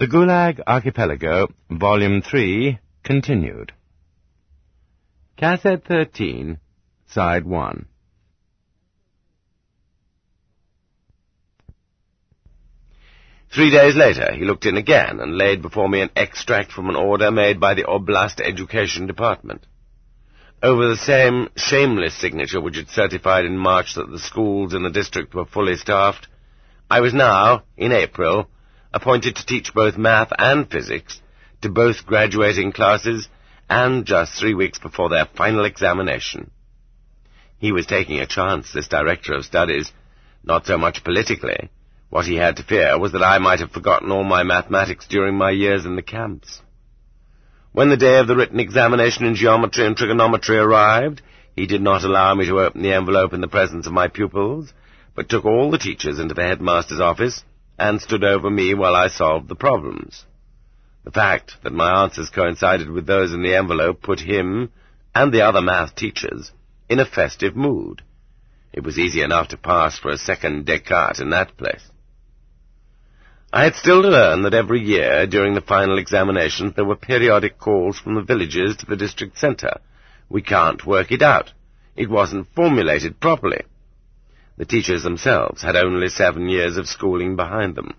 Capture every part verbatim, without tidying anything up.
The Gulag Archipelago, Volume three, continued. Cassette thirteen, Side one. Three days later, he looked in again and laid before me an extract from an order made by the Oblast Education Department. Over the same shameless signature which had certified in March that the schools in the district were fully staffed, I was now, in April, appointed to teach both math and physics to both graduating classes, and just three weeks before their final examination. He was taking a chance, this director of studies, not so much politically. What he had to fear was that I might have forgotten all my mathematics during my years in the camps. When the day of the written examination in geometry and trigonometry arrived, he did not allow me to open the envelope in the presence of my pupils, but took all the teachers into the headmaster's office and stood over me while I solved the problems. The fact that my answers coincided with those in the envelope put him, and the other math teachers, in a festive mood. It was easy enough to pass for a second Descartes in that place. I had still to learn that every year, during the final examinations, there were periodic calls from the villages to the district centre. We can't work it out. It wasn't formulated properly. The teachers themselves had only seven years of schooling behind them.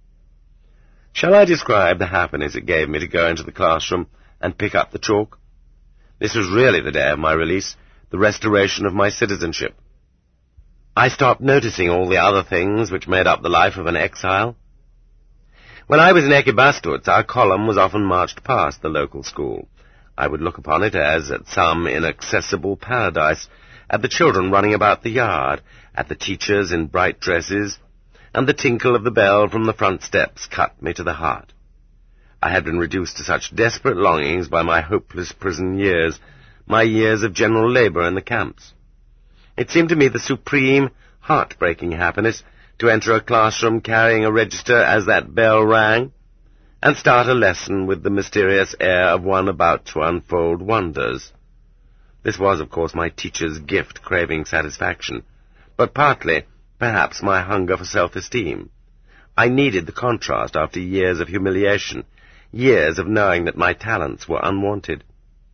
Shall I describe the happiness it gave me to go into the classroom and pick up the chalk? This was really the day of my release, the restoration of my citizenship. I stopped noticing all the other things which made up the life of an exile. When I was in Ekibastuz, our column was often marched past the local school. I would look upon it as at some inaccessible paradise, at the children running about the yard, at the teachers in bright dresses, and the tinkle of the bell from the front steps cut me to the heart. I had been reduced to such desperate longings by my hopeless prison years, my years of general labour in the camps. It seemed to me the supreme, heart-breaking happiness to enter a classroom carrying a register as that bell rang, and start a lesson with the mysterious air of one about to unfold wonders. This was, of course, my teacher's gift craving satisfaction, but partly, perhaps, my hunger for self-esteem. I needed the contrast after years of humiliation, years of knowing that my talents were unwanted.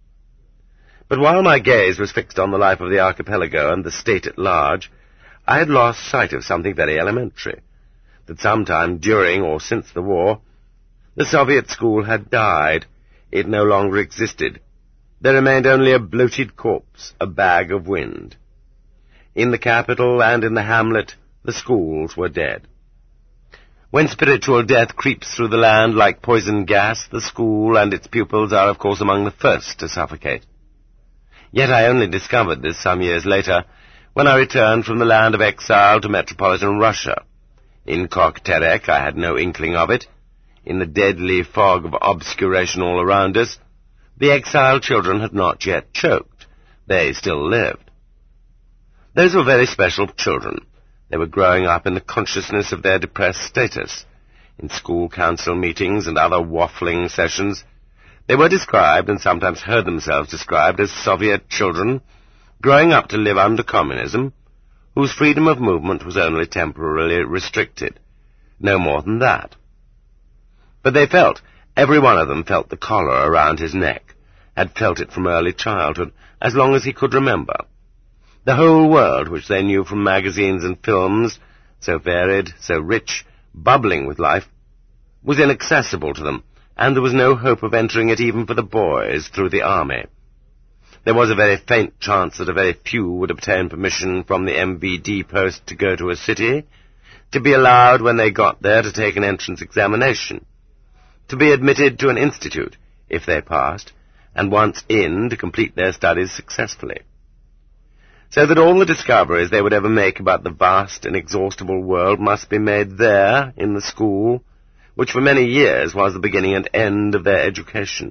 But while my gaze was fixed on the life of the archipelago and the state at large, I had lost sight of something very elementary, that sometime during or since the war, the Soviet school had died. It no longer existed. There remained only a bloated corpse, a bag of wind. In the capital and in the hamlet, the schools were dead. When spiritual death creeps through the land like poison gas, the school and its pupils are, of course, among the first to suffocate. Yet I only discovered this some years later, when I returned from the land of exile to metropolitan Russia. In Kokterek I had no inkling of it. In the deadly fog of obscuration all around us, the exiled children had not yet choked. They still lived. Those were very special children. They were growing up in the consciousness of their depressed status. In school council meetings and other waffling sessions, they were described, and sometimes heard themselves described, as Soviet children growing up to live under communism, whose freedom of movement was only temporarily restricted. No more than that. But they felt, every one of them felt the collar around his neck, had felt it from early childhood, as long as he could remember. The whole world, which they knew from magazines and films, so varied, so rich, bubbling with life, was inaccessible to them, and there was no hope of entering it even for the boys through the army. There was a very faint chance that a very few would obtain permission from the M V D post to go to a city, to be allowed when they got there to take an entrance examination, to be admitted to an institute, if they passed, and once in, to complete their studies successfully. So that all the discoveries they would ever make about the vast, inexhaustible world must be made there, in the school, which for many years was the beginning and end of their education.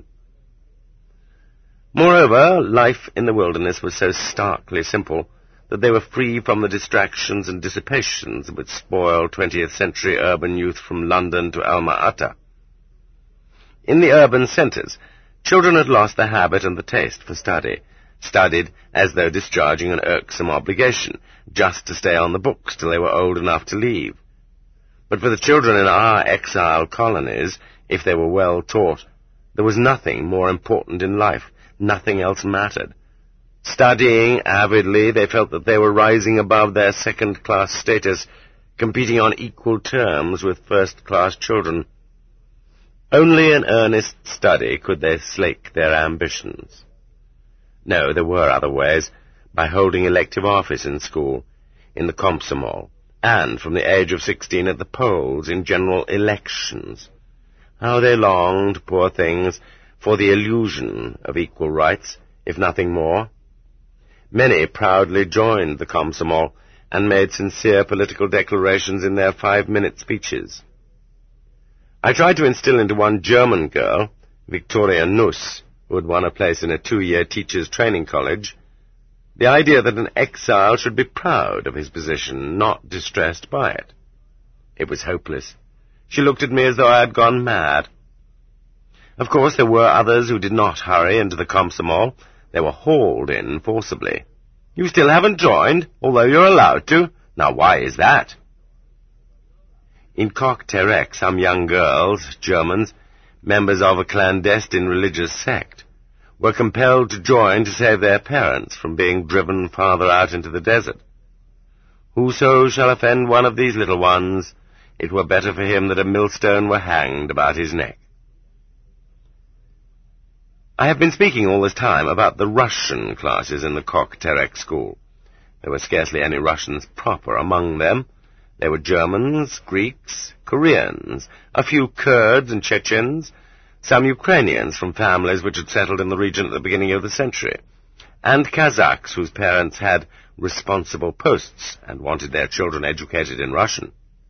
Moreover, life in the wilderness was so starkly simple that they were free from the distractions and dissipations which spoil twentieth century urban youth from London to Alma-Ata. In the urban centres, children had lost the habit and the taste for study, studied as though discharging an irksome obligation, just to stay on the books till they were old enough to leave. But for the children in our exile colonies, if they were well taught, there was nothing more important in life. Nothing else mattered. Studying avidly, they felt that they were rising above their second-class status, competing on equal terms with first-class children. Only in earnest study could they slake their ambitions. No, there were other ways, by holding elective office in school, in the Komsomol, and from the age of sixteen at the polls in general elections. How they longed, poor things, for the illusion of equal rights, if nothing more. Many proudly joined the Komsomol and made sincere political declarations in their five-minute speeches. I tried to instill into one German girl, Victoria Nuss, who had won a place in a two-year teacher's training college, the idea that an exile should be proud of his position, not distressed by it. It was hopeless. She looked at me as though I had gone mad. Of course, there were others who did not hurry into the Komsomol. They were hauled in forcibly. You still haven't joined, although you're allowed to. Now, why is that? In Kokterek, some young girls, Germans, members of a clandestine religious sect, were compelled to join to save their parents from being driven farther out into the desert. Whoso shall offend one of these little ones, it were better for him that a millstone were hanged about his neck. I have been speaking all this time about the Russian classes in the Kokterek school. There were scarcely any Russians proper among them. There were Germans, Greeks, Koreans, a few Kurds and Chechens, some Ukrainians from families which had settled in the region at the beginning of the century, and Kazakhs whose parents had responsible posts and wanted their children educated in Russian.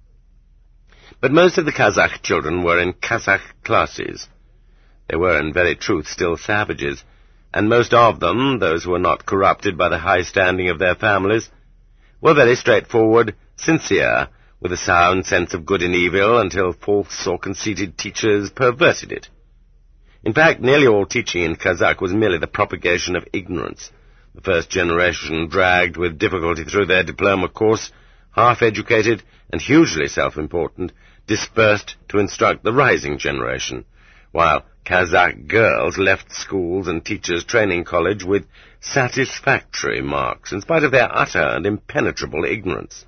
But most of the Kazakh children were in Kazakh classes. They were in very truth still savages, and most of them, those who were not corrupted by the high standing of their families, were very straightforward, sincere, with a sound sense of good and evil until false or conceited teachers perverted it. In fact, nearly all teaching in Kazakh was merely the propagation of ignorance. The first generation dragged with difficulty through their diploma course, half-educated and hugely self-important, dispersed to instruct the rising generation, while Kazakh girls left schools and teachers' training college with satisfactory marks, in spite of their utter and impenetrable ignorance.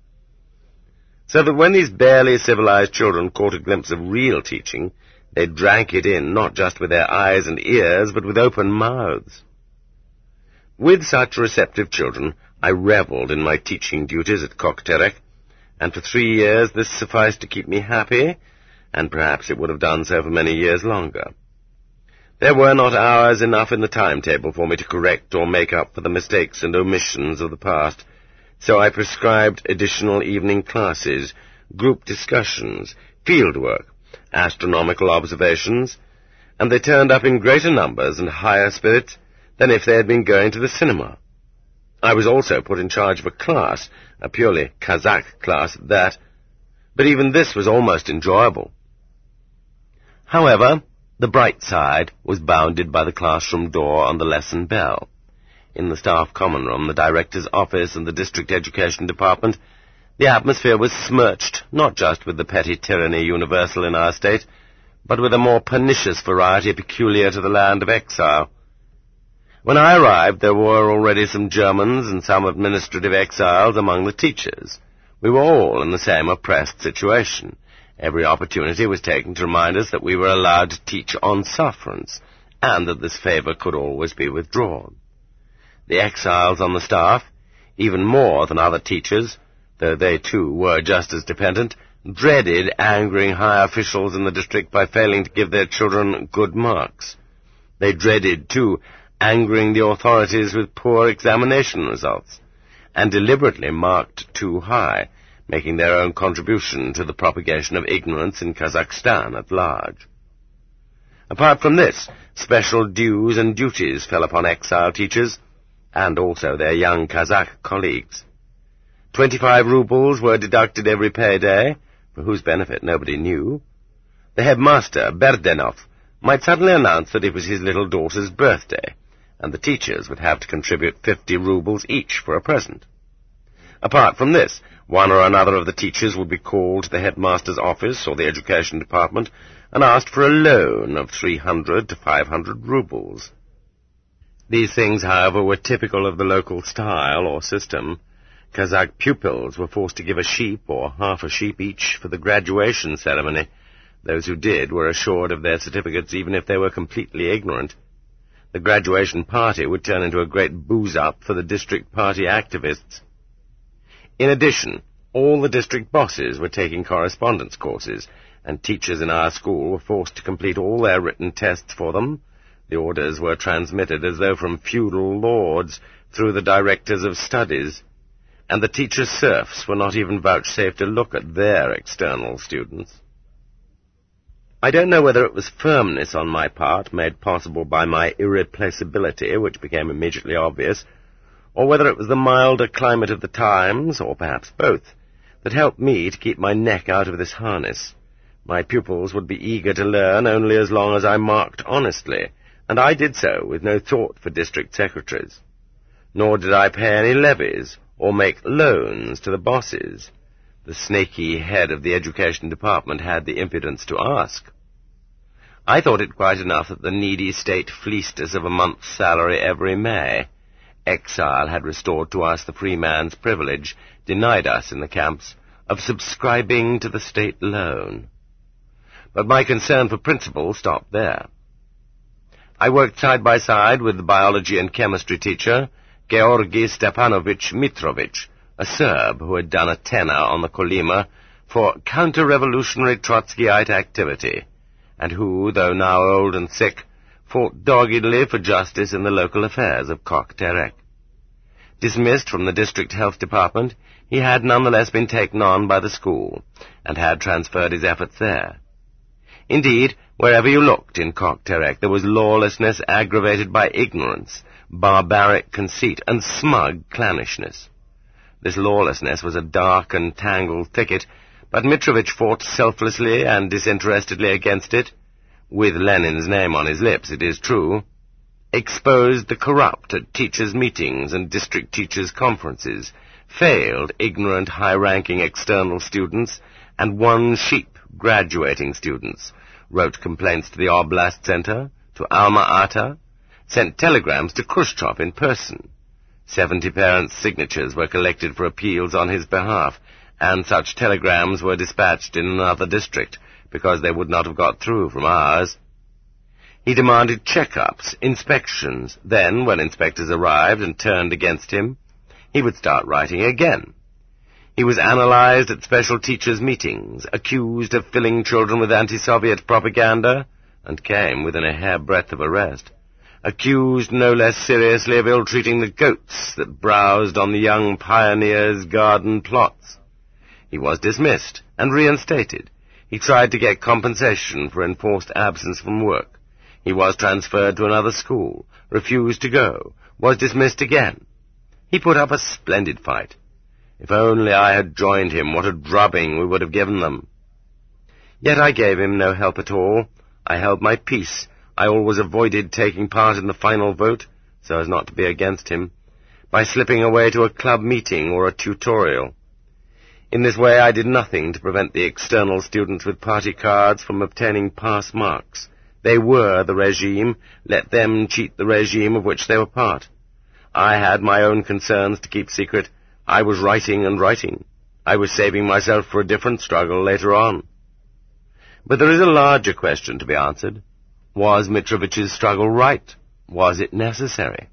So that when these barely civilized children caught a glimpse of real teaching, they drank it in not just with their eyes and ears, but with open mouths. With such receptive children, I revelled in my teaching duties at Kokterek, and for three years this sufficed to keep me happy, and perhaps it would have done so for many years longer. There were not hours enough in the timetable for me to correct or make up for the mistakes and omissions of the past, so I prescribed additional evening classes, group discussions, field work, astronomical observations, and they turned up in greater numbers and higher spirits than if they had been going to the cinema. I was also put in charge of a class, a purely Kazakh class at that, but even this was almost enjoyable. However, the bright side was bounded by the classroom door on the lesson bell. In the staff common room, the director's office, and the district education department, the atmosphere was smirched not just with the petty tyranny universal in our state, but with a more pernicious variety peculiar to the land of exile. When I arrived, there were already some Germans and some administrative exiles among the teachers. We were all in the same oppressed situation. Every opportunity was taken to remind us that we were allowed to teach on sufferance, and that this favour could always be withdrawn. The exiles on the staff, even more than other teachers, though they too were just as dependent, dreaded angering high officials in the district by failing to give their children good marks. They dreaded, too, angering the authorities with poor examination results, and deliberately marked too high, making their own contribution to the propagation of ignorance in Kazakhstan at large. Apart from this, special dues and duties fell upon exile teachers, and also their young Kazakh colleagues. Twenty-five rubles were deducted every payday, for whose benefit nobody knew. The headmaster, Berdenov, might suddenly announce that it was his little daughter's birthday, and the teachers would have to contribute fifty rubles each for a present. Apart from this, One or another of the teachers would be called to the headmaster's office or the education department and asked for a loan of three hundred to five hundred rubles. These things, however, were typical of the local style or system. Kazakh pupils were forced to give a sheep or half a sheep each for the graduation ceremony. Those who did were assured of their certificates even if they were completely ignorant. The graduation party would turn into a great booze-up for the district party activists. In addition, all the district bosses were taking correspondence courses, and teachers in our school were forced to complete all their written tests for them. The orders were transmitted as though from feudal lords through the directors of studies, and the teacher serfs were not even vouchsafed to look at their external students. I don't know whether it was firmness on my part, made possible by my irreplaceability, which became immediately obvious, or whether it was the milder climate of the times, or perhaps both, that helped me to keep my neck out of this harness. My pupils would be eager to learn only as long as I marked honestly, and I did so with no thought for district secretaries. Nor did I pay any levies or make loans to the bosses. The snaky head of the education department had the impudence to ask. I thought it quite enough that the needy state fleeced us of a month's salary every May. Exile had restored to us the free man's privilege, denied us in the camps, of subscribing to the state loan. But my concern for principle stopped there. I worked side by side with the biology and chemistry teacher, Georgy Stepanovich Mitrovich, a Serb who had done a tenor on the Kolyma for counter-revolutionary Trotskyite activity, and who, though now old and sick, fought doggedly for justice in the local affairs of Kokterek. Dismissed from the district health department, he had nonetheless been taken on by the school, and had transferred his efforts there. Indeed, wherever you looked in Kokterek, there was lawlessness aggravated by ignorance, barbaric conceit, and smug clannishness. This lawlessness was a dark and tangled thicket, but Mitrovich fought selflessly and disinterestedly against it, with Lenin's name on his lips, it is true, exposed the corrupt at teachers' meetings and district teachers' conferences, failed ignorant high-ranking external students, and won sheep graduating students, wrote complaints to the Oblast Center, to Alma-Ata, sent telegrams to Khrushchev in person. Seventy parents' signatures were collected for appeals on his behalf, and such telegrams were dispatched in another district, because they would not have got through from ours. He demanded check-ups, inspections. Then, when inspectors arrived and turned against him, he would start writing again. He was analyzed at special teachers' meetings, accused of filling children with anti-Soviet propaganda, and came within a hairbreadth of arrest. Accused no less seriously of ill-treating the goats that browsed on the young pioneers' garden plots. He was dismissed and reinstated. He tried to get compensation for enforced absence from work. He was transferred to another school, refused to go, was dismissed again. He put up a splendid fight. If only I had joined him, what a drubbing we would have given them. Yet I gave him no help at all. I held my peace. I always avoided taking part in the final vote, so as not to be against him, by slipping away to a club meeting or a tutorial. In this way I did nothing to prevent the external students with party cards from obtaining pass marks. They were the regime. Let them cheat the regime of which they were part. I had my own concerns to keep secret. I was writing and writing. I was saving myself for a different struggle later on. But there is a larger question to be answered. Was Mitrovich's struggle right? Was it necessary?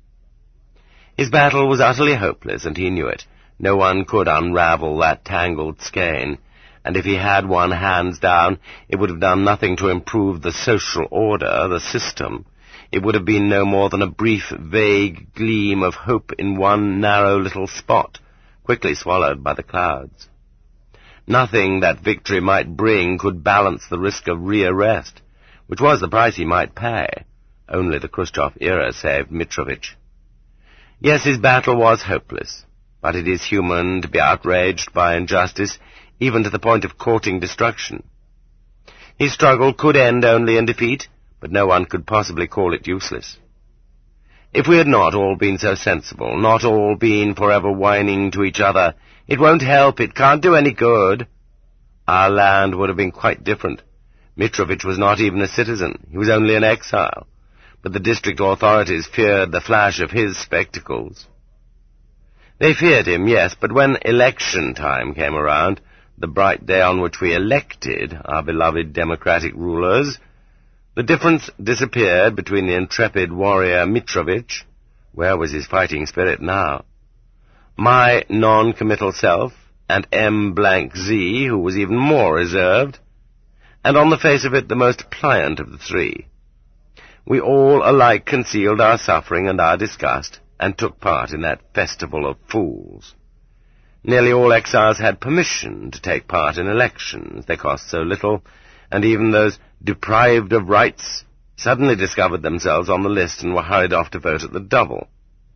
His battle was utterly hopeless, and he knew it. No one could unravel that tangled skein, and if he had won hands down, it would have done nothing to improve the social order, the system. It would have been no more than a brief, vague gleam of hope in one narrow little spot, quickly swallowed by the clouds. Nothing that victory might bring could balance the risk of rearrest, which was the price he might pay. Only the Khrushchev era saved Mitrovich. Yes, his battle was hopeless, but it is human to be outraged by injustice, even to the point of courting destruction. His struggle could end only in defeat, but no one could possibly call it useless. If we had not all been so sensible, not all been forever whining to each other, It won't help. It can't do any good. Our land would have been quite different. Mitrovic was not even a citizen. He was only an exile. But the district authorities feared the flash of his spectacles. They feared him, yes, but when election time came around, the bright day on which we elected our beloved democratic rulers, the difference disappeared between the intrepid warrior Mitrovic. Where was his fighting spirit now? My non-committal self, and M blank Z, who was even more reserved, and on the face of it the most pliant of the three. We all alike concealed our suffering and our disgust, and took part in that festival of fools. Nearly all exiles had permission to take part in elections. They cost so little, and even those deprived of rights suddenly discovered themselves on the list and were hurried off to vote at the double.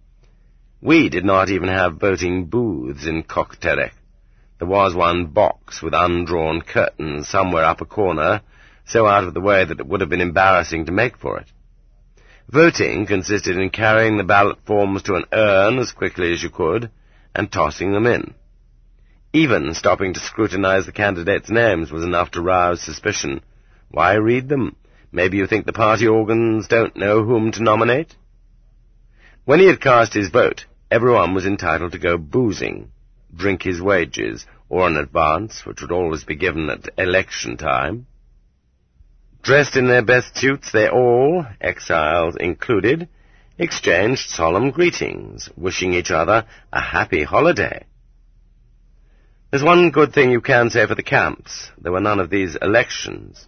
We did not even have voting booths in Kokterek. There was one box with undrawn curtains somewhere up a corner, so out of the way that it would have been embarrassing to make for it. Voting consisted in carrying the ballot forms to an urn as quickly as you could, and tossing them in. Even stopping to scrutinize the candidates' names was enough to rouse suspicion. Why read them? Maybe you think the party organs don't know whom to nominate? When he had cast his vote, everyone was entitled to go boozing, drink his wages, or an advance, which would always be given at election time. Dressed in their best suits, they all, exiles included, exchanged solemn greetings, wishing each other a happy holiday. There's one good thing you can say for the camps. There were none of these elections.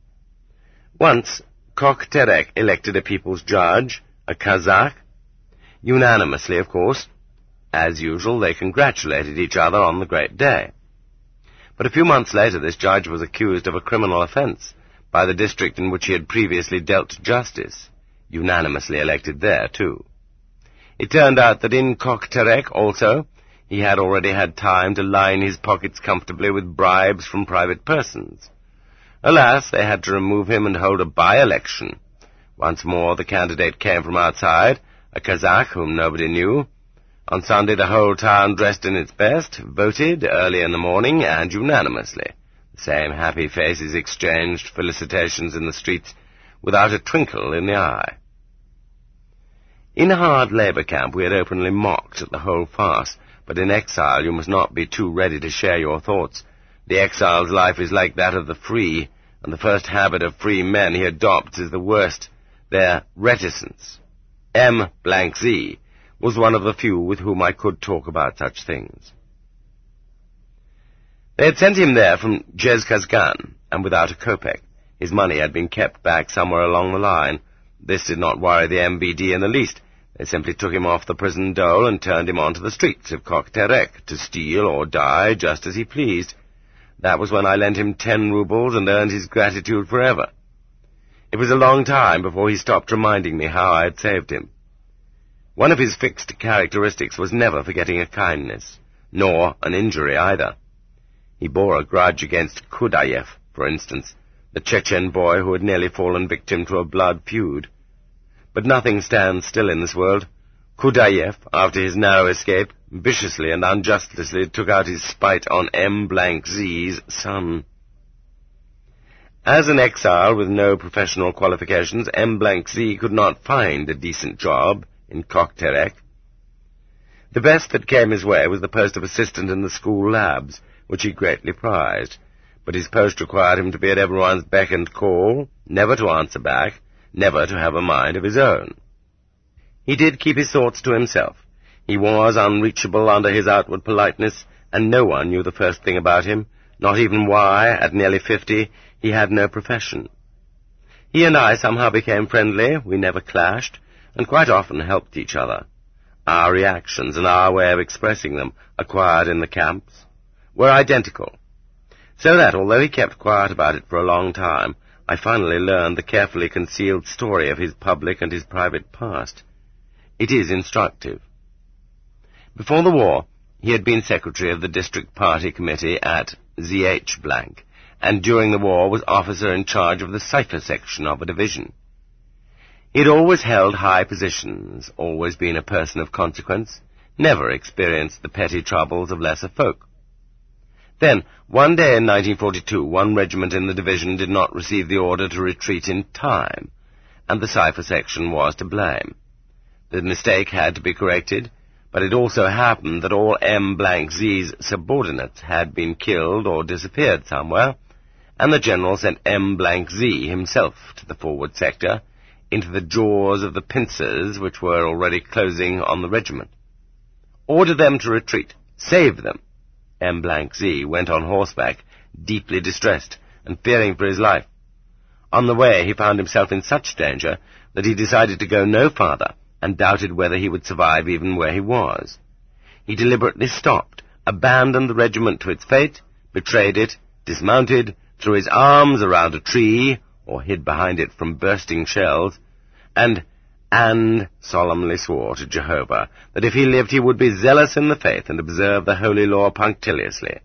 Once, Kokterek elected a people's judge, a Kazakh. Unanimously, of course. As usual, they congratulated each other on the great day. But a few months later, this judge was accused of a criminal offense by the district in which he had previously dealt justice, unanimously elected there, too. It turned out that in Kokterek, also, he had already had time to line his pockets comfortably with bribes from private persons. Alas, they had to remove him and hold a by-election. Once more the candidate came from outside, a Kazakh whom nobody knew. On Sunday the whole town dressed in its best, voted early in the morning and unanimously. The same happy faces exchanged felicitations in the streets without a twinkle in the eye. In a hard labour camp we had openly mocked at the whole farce, but in exile you must not be too ready to share your thoughts. The exile's life is like that of the free, and the first habit of free men he adopts is the worst, their reticence. M blank Z was one of the few with whom I could talk about such things. They had sent him there from Jezkazgan, and without a kopeck. His money had been kept back somewhere along the line. This did not worry the M B D in the least. They simply took him off the prison dole and turned him onto the streets of Kokterek to steal or die just as he pleased. That was when I lent him ten roubles and earned his gratitude forever. It was a long time before he stopped reminding me how I had saved him. One of his fixed characteristics was never forgetting a kindness, nor an injury either. He bore a grudge against Kudayev, for instance, the Chechen boy who had nearly fallen victim to a blood feud. But nothing stands still in this world. Kudayev, after his narrow escape, viciously and unjustly took out his spite on M blank Z's son. As an exile with no professional qualifications, M blank Z could not find a decent job in Kokterek. The best that came his way was the post of assistant in the school labs, which he greatly prized, but his post required him to be at everyone's beck and call, never to answer back, never to have a mind of his own. He did keep his thoughts to himself. He was unreachable under his outward politeness, and no one knew the first thing about him, not even why, at nearly fifty, he had no profession. He and I somehow became friendly, we never clashed, and quite often helped each other. Our reactions and our way of expressing them, acquired in the camps, were identical. So that, although he kept quiet about it for a long time, I finally learned the carefully concealed story of his public and his private past. It is instructive. Before the war, he had been secretary of the district party committee at Z H blank, and during the war was officer in charge of the cipher section of a division. He had always held high positions, always been a person of consequence, never experienced the petty troubles of lesser folk. Then, one day in nineteen forty-two, one regiment in the division did not receive the order to retreat in time, and the cipher section was to blame. The mistake had to be corrected, but it also happened that all M Z's subordinates had been killed or disappeared somewhere, and the general sent M Z himself to the forward sector, into the jaws of the pincers which were already closing on the regiment. Order them to retreat. Save them. M Z went on horseback, deeply distressed, and fearing for his life. On the way he found himself in such danger that he decided to go no farther, and doubted whether he would survive even where he was. He deliberately stopped, abandoned the regiment to its fate, betrayed it, dismounted, threw his arms around a tree, or hid behind it from bursting shells, and, and solemnly swore to Jehovah that if he lived he would be zealous in the faith and observe the holy law punctiliously.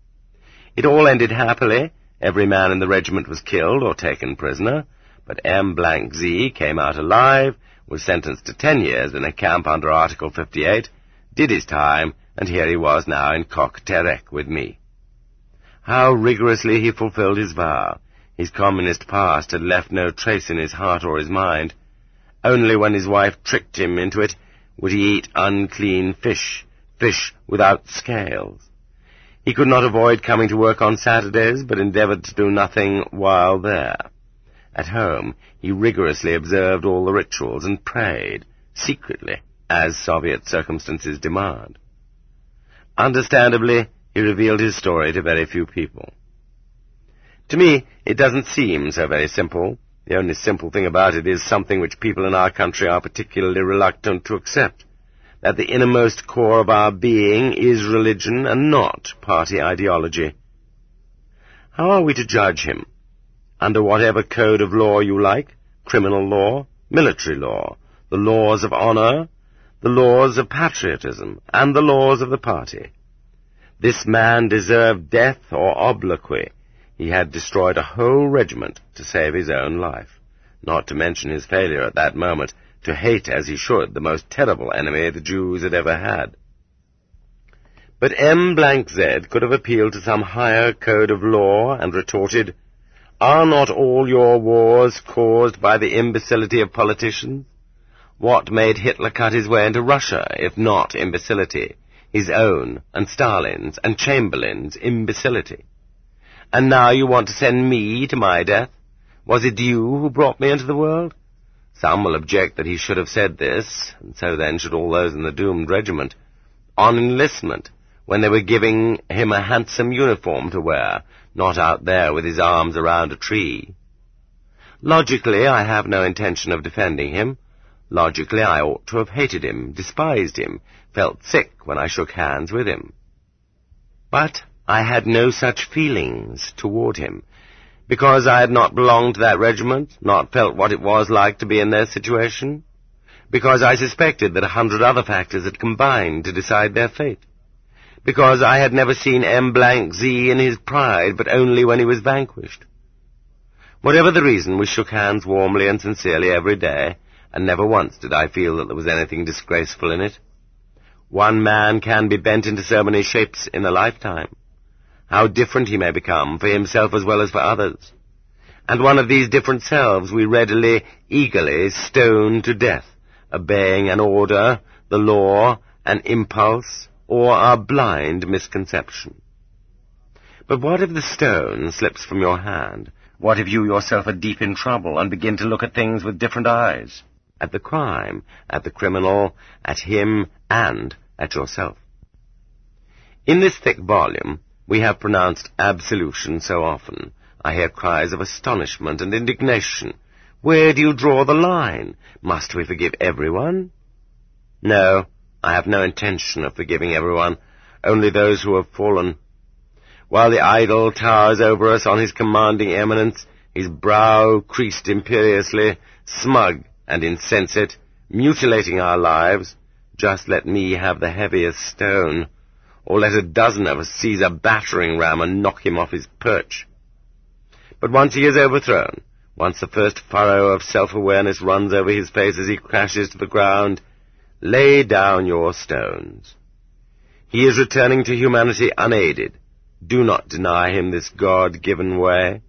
It all ended happily. Every man in the regiment was killed or taken prisoner, but M Z came out alive, was sentenced to ten years in a camp under Article fifty-eight, did his time, and here he was now in Coq Terek with me. How rigorously he fulfilled his vow. His communist past had left no trace in his heart or his mind. Only when his wife tricked him into it would he eat unclean fish, fish without scales. He could not avoid coming to work on Saturdays, but endeavored to do nothing while there. At home, he rigorously observed all the rituals and prayed, secretly, as Soviet circumstances demand. Understandably, he revealed his story to very few people. To me, it doesn't seem so very simple. The only simple thing about it is something which people in our country are particularly reluctant to accept, that the innermost core of our being is religion and not party ideology. How are we to judge him? Under whatever code of law you like, criminal law, military law, the laws of honor, the laws of patriotism, and the laws of the party. This man deserved death or obloquy. He had destroyed a whole regiment to save his own life, not to mention his failure at that moment to hate as he should the most terrible enemy the Jews had ever had. But M Z could have appealed to some higher code of law and retorted, "Are not all your wars caused by the imbecility of politicians? What made Hitler cut his way into Russia, if not imbecility, his own and Stalin's and Chamberlain's imbecility? And now you want to send me to my death? Was it you who brought me into the world?" Some will object that he should have said this, and so then should all those in the doomed regiment, on enlistment, when they were giving him a handsome uniform to wear, not out there with his arms around a tree. Logically, I have no intention of defending him. Logically, I ought to have hated him, despised him, felt sick when I shook hands with him. But I had no such feelings toward him, because I had not belonged to that regiment, not felt what it was like to be in their situation, because I suspected that a hundred other factors had combined to decide their fate, because I had never seen M Z in his pride, but only when he was vanquished. Whatever the reason, we shook hands warmly and sincerely every day, and never once did I feel that there was anything disgraceful in it. One man can be bent into so many shapes in a lifetime. How different he may become, for himself as well as for others. And one of these different selves we readily, eagerly stone to death, obeying an order, the law, an impulse, or our blind misconception. But what if the stone slips from your hand? What if you yourself are deep in trouble and begin to look at things with different eyes? At the crime, at the criminal, at him, and at yourself. In this thick volume, we have pronounced absolution so often. I hear cries of astonishment and indignation. Where do you draw the line? Must we forgive everyone? No, I have no intention of forgiving everyone, only those who have fallen. While the idol towers over us on his commanding eminence, his brow creased imperiously, smug and insensate, mutilating our lives, just let me have the heaviest stone, or let a dozen of us seize a battering ram and knock him off his perch. But once he is overthrown, once the first furrow of self-awareness runs over his face as he crashes to the ground, lay down your stones. He is returning to humanity unaided. Do not deny him this God-given way.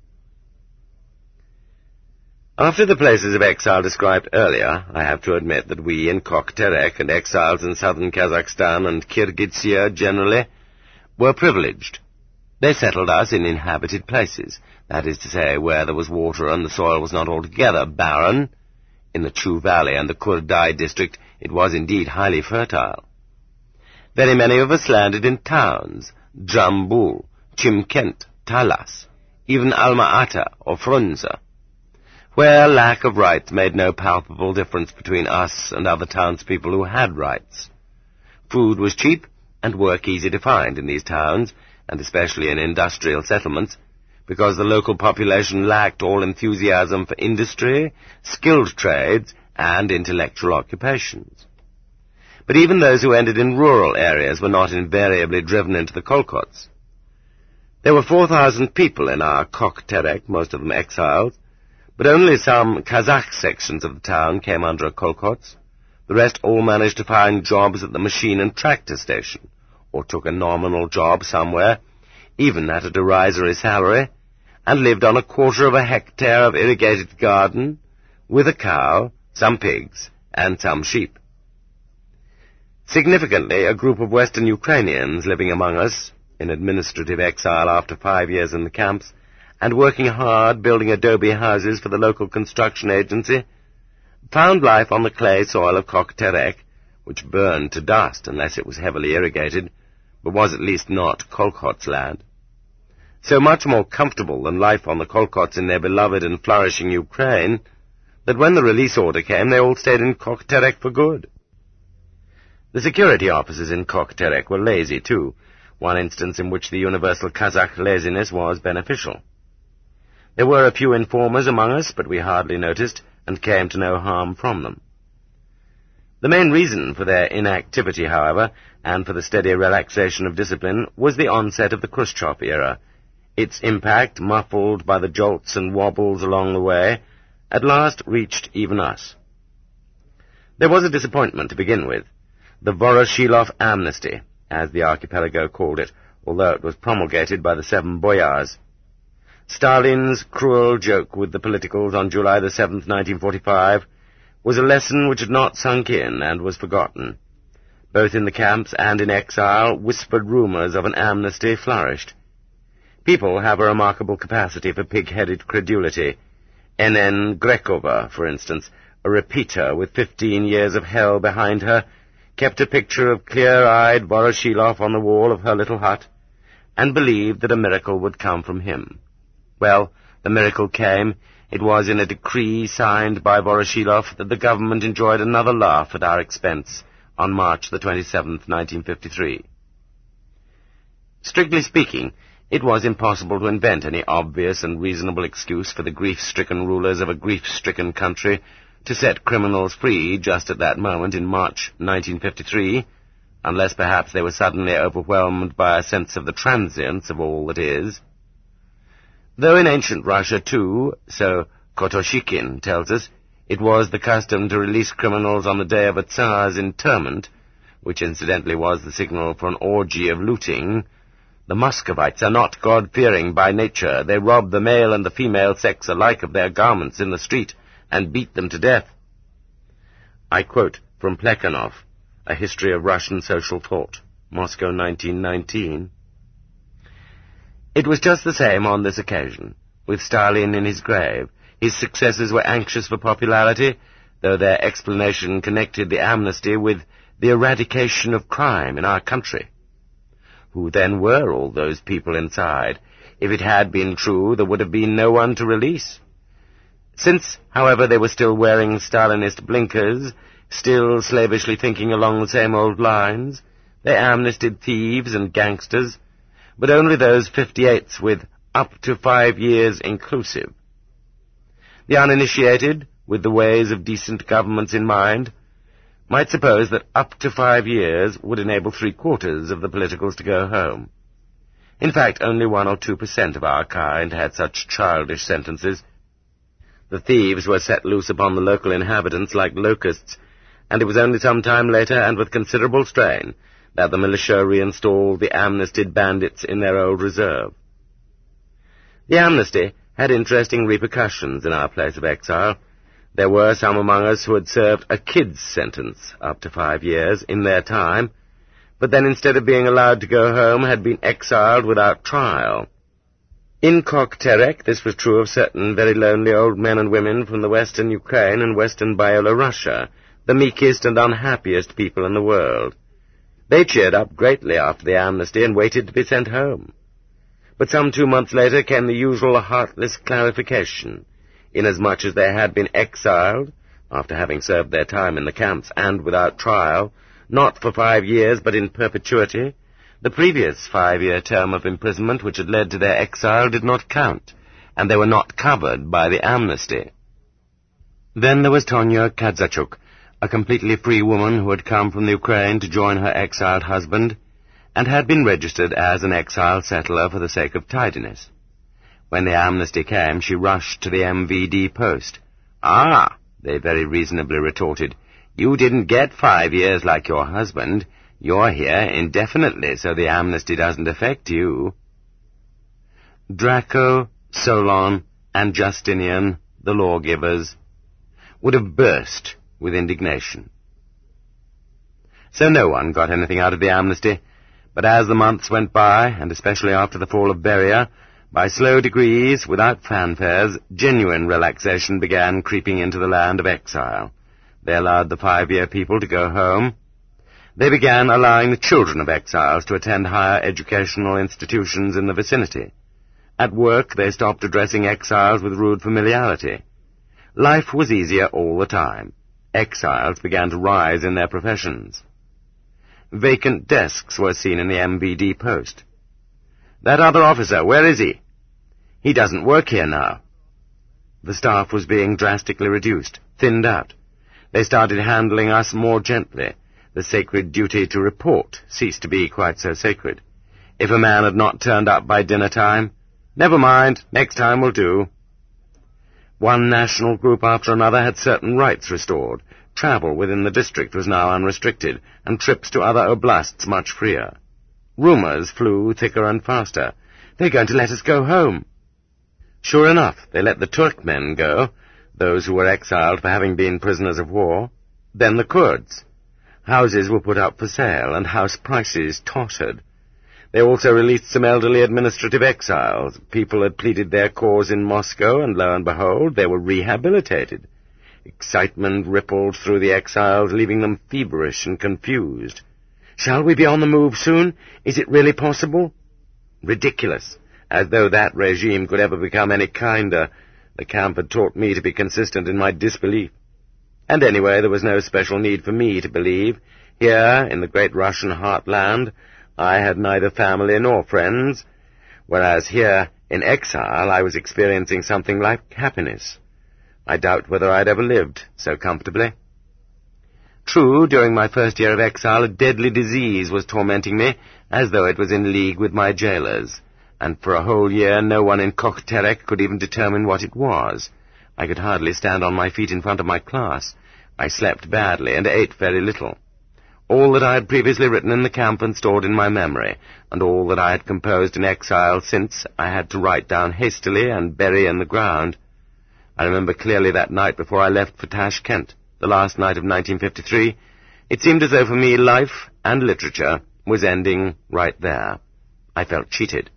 After the places of exile described earlier, I have to admit that we in Kokterek and exiles in southern Kazakhstan and Kyrgyzstan generally were privileged. They settled us in inhabited places, that is to say, where there was water and the soil was not altogether barren. In the Chu Valley and the Kurdai district it was indeed highly fertile. Very many of us landed in towns, Jambul, Chimkent, Talas, even Alma-Ata or Frunze, where lack of rights made no palpable difference between us and other townspeople who had rights. Food was cheap and work easy to find in these towns, and especially in industrial settlements, because the local population lacked all enthusiasm for industry, skilled trades, and intellectual occupations. But even those who ended in rural areas were not invariably driven into the Kolkhots. There were four thousand people in our Kokterek, most of them exiles, but only some Kazakh sections of the town came under a Kolkhots. The rest all managed to find jobs at the machine and tractor station, or took a nominal job somewhere, even at a derisory salary, and lived on a quarter of a hectare of irrigated garden, with a cow, some pigs, and some sheep. Significantly, a group of Western Ukrainians living among us, in administrative exile after five years in the camps, and working hard building adobe houses for the local construction agency, found life on the clay soil of Kokterek, which burned to dust unless it was heavily irrigated, but was at least not Kolkhots land. So much more comfortable than life on the Kolkhots in their beloved and flourishing Ukraine, that when the release order came, they all stayed in Kokterek for good. The security officers in Kokterek were lazy, too, one instance in which the universal Kazakh laziness was beneficial. There were a few informers among us, but we hardly noticed, and came to no harm from them. The main reason for their inactivity, however, and for the steady relaxation of discipline, was the onset of the Khrushchev era. Its impact, muffled by the jolts and wobbles along the way, at last reached even us. There was a disappointment to begin with. The Voroshilov amnesty, as the archipelago called it, although it was promulgated by the seven boyars. Stalin's cruel joke with the politicals on July the seventh, nineteen forty-five, was a lesson which had not sunk in and was forgotten. Both in the camps and in exile, whispered rumors of an amnesty flourished. People have a remarkable capacity for pig-headed credulity. N N Grekova, for instance, a repeater with fifteen years of hell behind her, kept a picture of clear-eyed Voroshilov on the wall of her little hut, and believed that a miracle would come from him. Well, the miracle came. It was in a decree signed by Voroshilov that the government enjoyed another laugh at our expense on March the twenty-seventh, nineteen fifty-three. Strictly speaking, it was impossible to invent any obvious and reasonable excuse for the grief-stricken rulers of a grief-stricken country to set criminals free just at that moment in March nineteen fifty-three, unless perhaps they were suddenly overwhelmed by a sense of the transience of all that is. Though in ancient Russia, too, so Kotoshikin tells us, it was the custom to release criminals on the day of a Tsar's interment, which incidentally was the signal for an orgy of looting. The Muscovites are not God-fearing by nature. They rob the male and the female sex alike of their garments in the street and beat them to death. I quote from Plekhanov, A History of Russian Social Thought, Moscow, nineteen nineteen. It was just the same on this occasion, with Stalin in his grave. His successors were anxious for popularity, though their explanation connected the amnesty with the eradication of crime in our country. Who then were all those people inside? If it had been true, there would have been no one to release. Since, however, they were still wearing Stalinist blinkers, still slavishly thinking along the same old lines, they amnestied thieves and gangsters, but only those fifty-eights with up to five years inclusive. The uninitiated, with the ways of decent governments in mind, might suppose that up to five years would enable three-quarters of the politicals to go home. In fact, only one or two percent of our kind had such childish sentences. The thieves were set loose upon the local inhabitants like locusts, and it was only some time later, and with considerable strain, that the militia reinstalled the amnestied bandits in their old reserve. The amnesty had interesting repercussions in our place of exile. There were some among us who had served a kid's sentence up to five years in their time, but then instead of being allowed to go home had been exiled without trial. In Kokterek this was true of certain very lonely old men and women from the western Ukraine and western Byelorussia, the meekest and unhappiest people in the world. They cheered up greatly after the amnesty and waited to be sent home. But some two months later came the usual heartless clarification. Inasmuch as they had been exiled, after having served their time in the camps and without trial, not for five years but in perpetuity, the previous five-year term of imprisonment which had led to their exile did not count, and they were not covered by the amnesty. Then there was Tonya Kadzachuk, a completely free woman who had come from the Ukraine to join her exiled husband, and had been registered as an exiled settler for the sake of tidiness. When the amnesty came, she rushed to the M V D post. "Ah," they very reasonably retorted, "you didn't get five years like your husband. You're here indefinitely, so the amnesty doesn't affect you." Draco, Solon, and Justinian, the lawgivers, would have burst with indignation. So no one got anything out of the amnesty, but as the months went by, and especially after the fall of Beria, by slow degrees, without fanfares, genuine relaxation began creeping into the land of exile. They allowed the five-year people to go home. They began allowing the children of exiles to attend higher educational institutions in the vicinity. At work, they stopped addressing exiles with rude familiarity. Life was easier all the time. Exiles began to rise in their professions. Vacant desks were seen in the M V D post. "That other officer, where is he?" "He doesn't work here now." The staff was being drastically reduced, thinned out. They started handling us more gently. The sacred duty to report ceased to be quite so sacred. If a man had not turned up by dinner time, "Never mind, next time will do." One national group after another had certain rights restored. Travel within the district was now unrestricted, and trips to other oblasts much freer. Rumours flew thicker and faster. "They're going to let us go home." Sure enough, they let the Turkmen go, those who were exiled for having been prisoners of war. Then the Kurds. Houses were put up for sale, and house prices tottered. They also released some elderly administrative exiles. People had pleaded their cause in Moscow, and lo and behold, they were rehabilitated. Excitement rippled through the exiles, leaving them feverish and confused. "Shall we be on the move soon? Is it really possible?" Ridiculous. As though that regime could ever become any kinder. The camp had taught me to be consistent in my disbelief. And anyway, there was no special need for me to believe. Here, in the great Russian heartland, I had neither family nor friends, whereas here, in exile, I was experiencing something like happiness. I doubt whether I'd ever lived so comfortably. True, during my first year of exile, a deadly disease was tormenting me, as though it was in league with my jailers, and for a whole year no one in Kokterek could even determine what it was. I could hardly stand on my feet in front of my class. I slept badly and ate very little. All that I had previously written in the camp and stored in my memory, and all that I had composed in exile since, I had to write down hastily and bury in the ground. I remember clearly that night before I left for Tashkent, the last night of nineteen fifty-three. It seemed as though for me life and literature was ending right there. I felt cheated.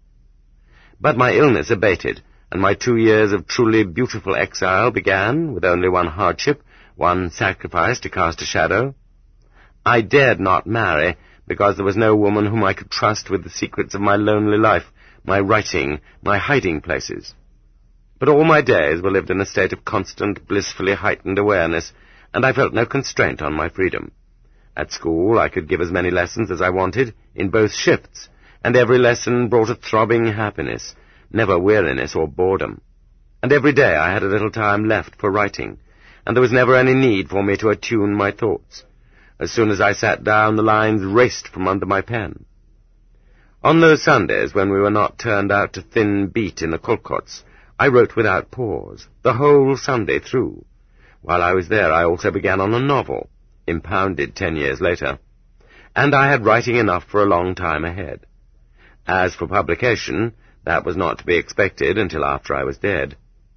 But my illness abated, and my two years of truly beautiful exile began with only one hardship, one sacrifice to cast a shadow. I dared not marry, because there was no woman whom I could trust with the secrets of my lonely life, my writing, my hiding places. But all my days were lived in a state of constant, blissfully heightened awareness, and I felt no constraint on my freedom. At school I could give as many lessons as I wanted, in both shifts, and every lesson brought a throbbing happiness, never weariness or boredom. And every day I had a little time left for writing, and there was never any need for me to attune my thoughts. As soon as I sat down, the lines raced from under my pen. On those Sundays, when we were not turned out to thin beat in the kolkhots, I wrote without pause, the whole Sunday through. While I was there, I also began on a novel. impounded ten years later, and I had writing enough for a long time ahead. As for publication, that was not to be expected until after I was dead.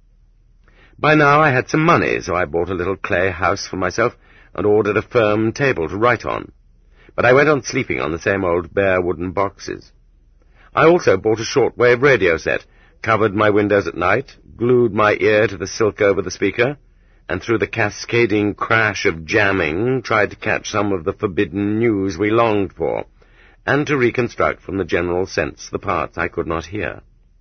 By now I had some money, so I bought a little clay house for myself and ordered a firm table to write on. But I went on sleeping on the same old bare wooden boxes. I also bought a shortwave radio set, covered my windows at night, glued my ear to the silk over the speaker, and through the cascading crash of jamming tried to catch some of the forbidden news we longed for, and to reconstruct from the general sense the parts I could not hear.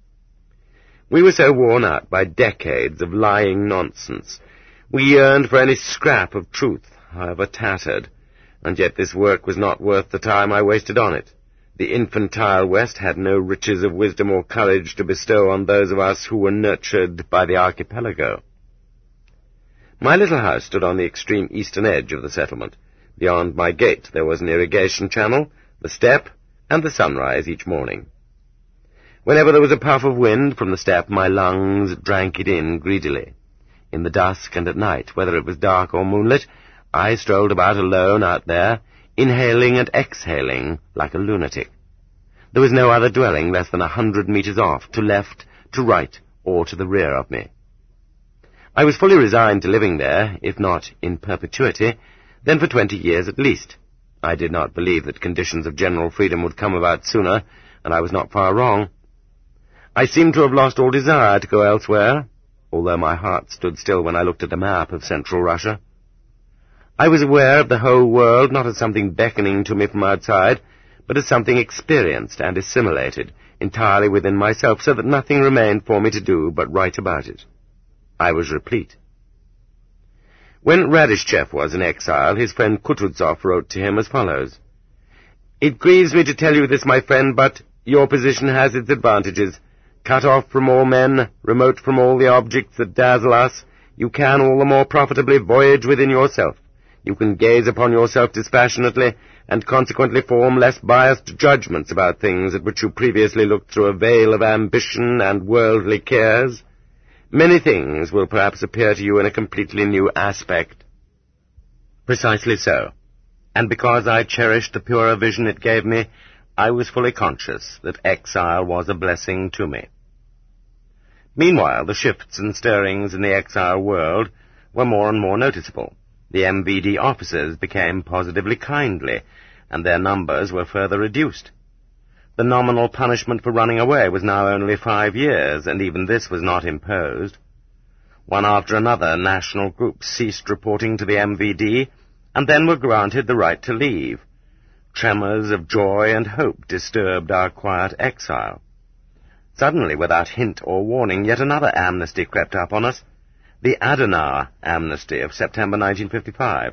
We were so worn out by decades of lying nonsense. We yearned for any scrap of truth, however tattered, and yet this work was not worth the time I wasted on it. The infantile West had no riches of wisdom or courage to bestow on those of us who were nurtured by the archipelago. My little house stood on the extreme eastern edge of the settlement. Beyond my gate there was an irrigation channel, the steppe, and the sunrise each morning. Whenever there was a puff of wind from the steppe, my lungs drank it in greedily. In the dusk and at night, whether it was dark or moonlit, I strolled about alone out there, inhaling and exhaling like a lunatic. There was no other dwelling less than a hundred metres off, to left, to right, or to the rear of me. I was fully resigned to living there, if not in perpetuity, then for twenty years at least. I did not believe that conditions of general freedom would come about sooner, and I was not far wrong. I seemed to have lost all desire to go elsewhere, although my heart stood still when I looked at a map of central Russia. I was aware of the whole world not as something beckoning to me from outside, but as something experienced and assimilated, entirely within myself, so that nothing remained for me to do but write about it. I was replete. When Radishchev was in exile, his friend Kutuzov wrote to him as follows: "It grieves me to tell you this, my friend, but your position has its advantages. Cut off from all men, remote from all the objects that dazzle us, you can all the more profitably voyage within yourself. You can gaze upon yourself dispassionately, and consequently form less biased judgments about things at which you previously looked through a veil of ambition and worldly cares. Many things will perhaps appear to you in a completely new aspect." Precisely so, and because I cherished the purer vision it gave me, I was fully conscious that exile was a blessing to me. Meanwhile, the shifts and stirrings in the exile world were more and more noticeable. The M V D officers became positively kindly, and their numbers were further reduced. The nominal punishment for running away was now only five years, and even this was not imposed. One after another, national groups ceased reporting to the M V D, and then were granted the right to leave. Tremors of joy and hope disturbed our quiet exile. Suddenly, without hint or warning, yet another amnesty crept up on us, the Adenauer amnesty of September nineteen fifty-five.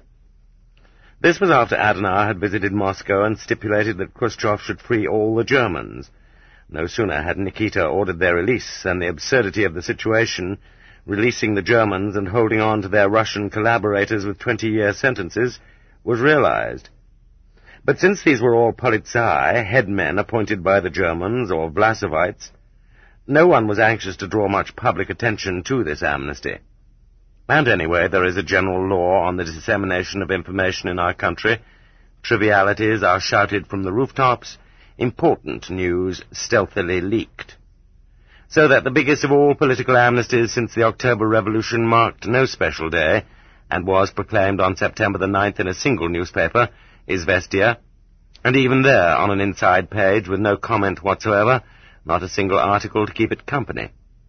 This was after Adenauer had visited Moscow and stipulated that Khrushchev should free all the Germans. No sooner had Nikita ordered their release than the absurdity of the situation, releasing the Germans and holding on to their Russian collaborators with twenty-year sentences, was realized. But since these were all polizei, headmen appointed by the Germans or Vlasovites, no one was anxious to draw much public attention to this amnesty. And anyway, there is a general law on the dissemination of information in our country. Trivialities are shouted from the rooftops, important news stealthily leaked. So that the biggest of all political amnesties since the October Revolution marked no special day, and was proclaimed on September the ninth in a single newspaper, Izvestia, and even there on an inside page with no comment whatsoever, not a single article to keep it company.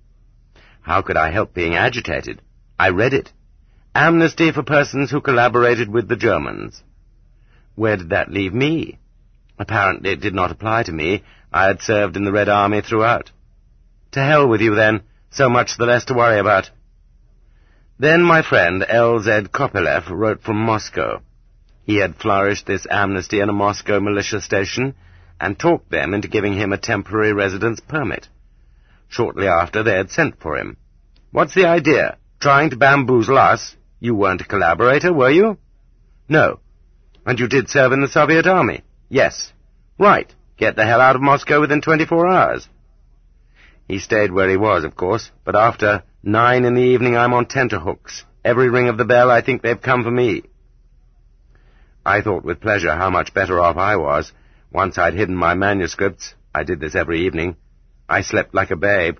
How could I help being agitated? I read it. Amnesty for persons who collaborated with the Germans. Where did that leave me? Apparently it did not apply to me. I had served in the Red Army throughout. To hell with you, then. So much the less to worry about. Then my friend L Z Kopelev wrote from Moscow. He had flourished this amnesty in a Moscow militia station, and talked them into giving him a temporary residence permit. Shortly after, they had sent for him. "What's the idea? Trying to bamboozle us? You weren't a collaborator, were you?" "No." "And you did serve in the Soviet army?" "Yes." "Right. Get the hell out of Moscow within twenty-four hours. He stayed where he was, of course, but after nine in the evening I'm on tenterhooks. Every ring of the bell I think they've come for me. I thought with pleasure how much better off I was. Once I'd hidden my manuscripts, I did this every evening, I slept like a babe.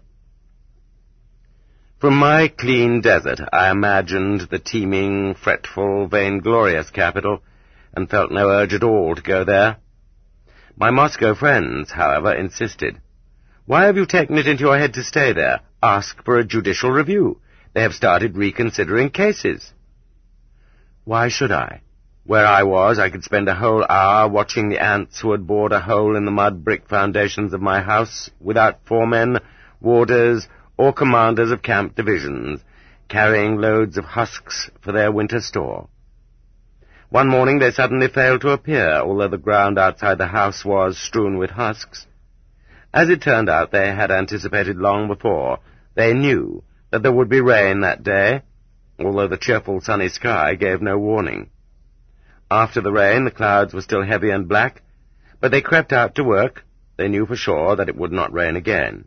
From my clean desert, I imagined the teeming, fretful, vainglorious capital, and felt no urge at all to go there. My Moscow friends, however, insisted. Why have you taken it into your head to stay there? Ask for a judicial review. They have started reconsidering cases. Why should I? Where I was, I could spend a whole hour watching the ants who had bored a hole in the mud brick foundations of my house without foremen, warders, or commanders of camp divisions, carrying loads of husks for their winter store. One morning they suddenly failed to appear, although the ground outside the house was strewn with husks. As it turned out, they had anticipated long before. They knew that there would be rain that day, although the cheerful sunny sky gave no warning. After the rain, the clouds were still heavy and black, but they crept out to work. They knew for sure that it would not rain again.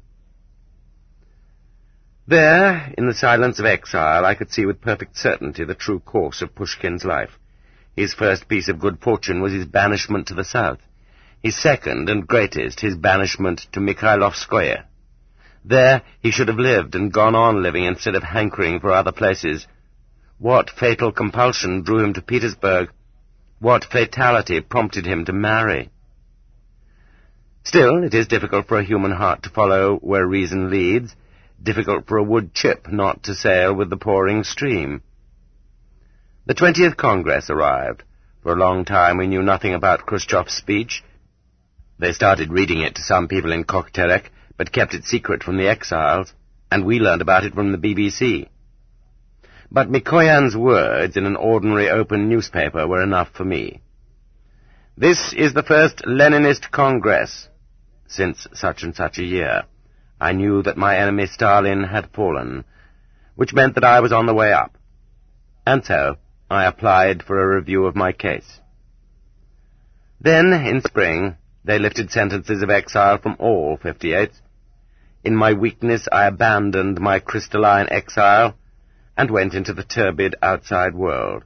There, in the silence of exile, I could see with perfect certainty the true course of Pushkin's life. His first piece of good fortune was his banishment to the south. His second and greatest, his banishment to Mikhailovskoye. There he should have lived and gone on living instead of hankering for other places. What fatal compulsion drew him to Petersburg? What fatality prompted him to marry? Still, it is difficult for a human heart to follow where reason leads, difficult for a wood chip not to sail with the pouring stream. The twentieth Congress arrived. For a long time we knew nothing about Khrushchev's speech. They started reading it to some people in Kokhterek, but kept it secret from the exiles, and we learned about it from the B B C. But Mikoyan's words in an ordinary open newspaper were enough for me. This is the first Leninist Congress since such and such a year. I knew that my enemy Stalin had fallen, which meant that I was on the way up. And so I applied for a review of my case. Then, in spring, they lifted sentences of exile from all fifty-eights. In my weakness I abandoned my crystalline exile and went into the turbid outside world.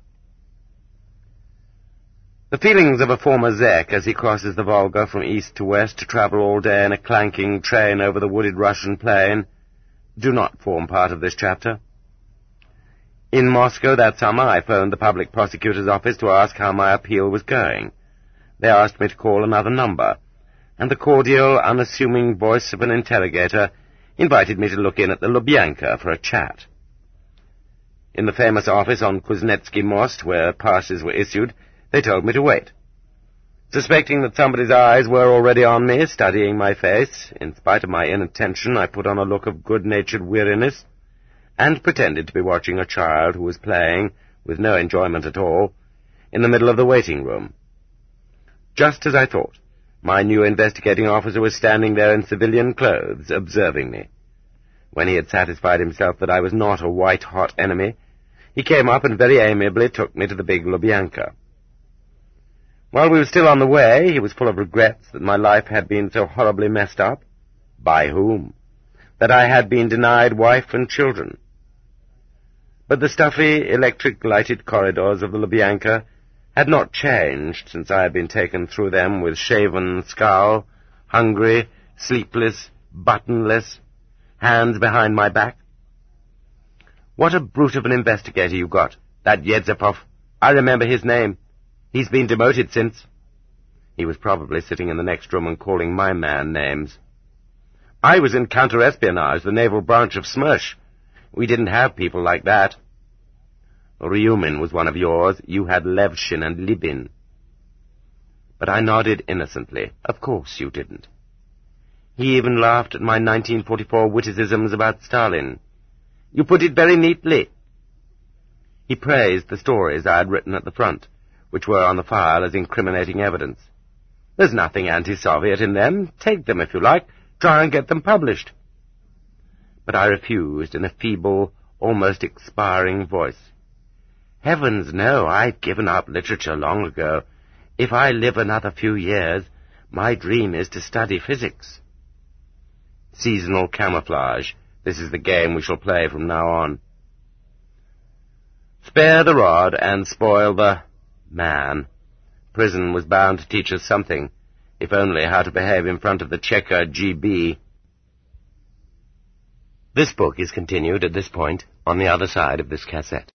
The feelings of a former Zek as he crosses the Volga from east to west to travel all day in a clanking train over the wooded Russian plain do not form part of this chapter. In Moscow that summer I phoned the public prosecutor's office to ask how my appeal was going. They asked me to call another number, and the cordial, unassuming voice of an interrogator invited me to look in at the Lubyanka for a chat. In the famous office on Kuznetsky Most, where passes were issued, they told me to wait. Suspecting that somebody's eyes were already on me, studying my face, in spite of my inattention, I put on a look of good-natured weariness, and pretended to be watching a child who was playing, with no enjoyment at all, in the middle of the waiting room. Just as I thought, my new investigating officer was standing there in civilian clothes, observing me. When he had satisfied himself that I was not a white-hot enemy, he came up and very amiably took me to the big Lubyanka. While we were still on the way, he was full of regrets that my life had been so horribly messed up. By whom? That I had been denied wife and children. But the stuffy, electric-lighted corridors of the Lubyanka had not changed since I had been taken through them with shaven skull, hungry, sleepless, buttonless, hands behind my back. What a brute of an investigator you got, that Yedzapov. I remember his name. He's been demoted since. He was probably sitting in the next room and calling my man names. I was in counter-espionage, the naval branch of Smersh. We didn't have people like that. Ryumin was one of yours. You had Levshin and Libin. But I nodded innocently. Of course you didn't. He even laughed at my nineteen forty-four witticisms about Stalin. You put it very neatly. He praised the stories I had written at the front, which were on the file as incriminating evidence. There's nothing anti-Soviet in them. Take them if you like. Try and get them published. But I refused in a feeble, almost expiring voice. Heavens, no, I've given up literature long ago. If I live another few years, my dream is to study physics. Seasonal camouflage. This is the game we shall play from now on. Spare the rod and spoil the man. Prison was bound to teach us something, if only how to behave in front of the checker G B. This book is continued at this point on the other side of this cassette.